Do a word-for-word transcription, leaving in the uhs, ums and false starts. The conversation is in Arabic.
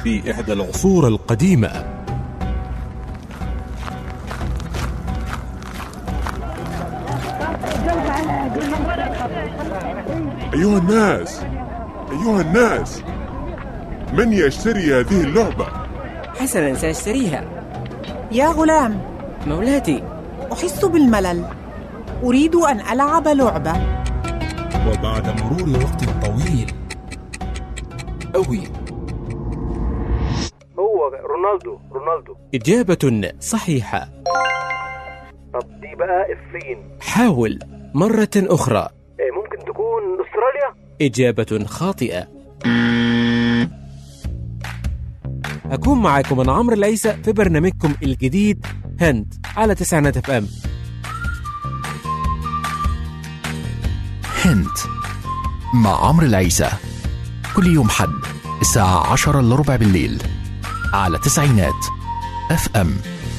في إحدى العصور القديمة. أيها الناس أيها الناس من يشتري هذه اللعبة؟ حسنا، سأشتريها. يا غلام، مولاتي، أحس بالملل، أريد أن ألعب لعبة. وبعد مرور وقت طويل أوي. هو رونالدو رونالدو إجابة صحيحة. طب دي بقى الصين. حاول مرة أخرى. إيه، ممكن تكون أستراليا. إجابة خاطئة. أكون معكم أنا عمرو العيسى في برنامجكم الجديد هند على تسعينات اف ام. هند مع عمرو العيسى كل يوم حد الساعة عشرة إلا ربع بالليل على تسعينات اف ام.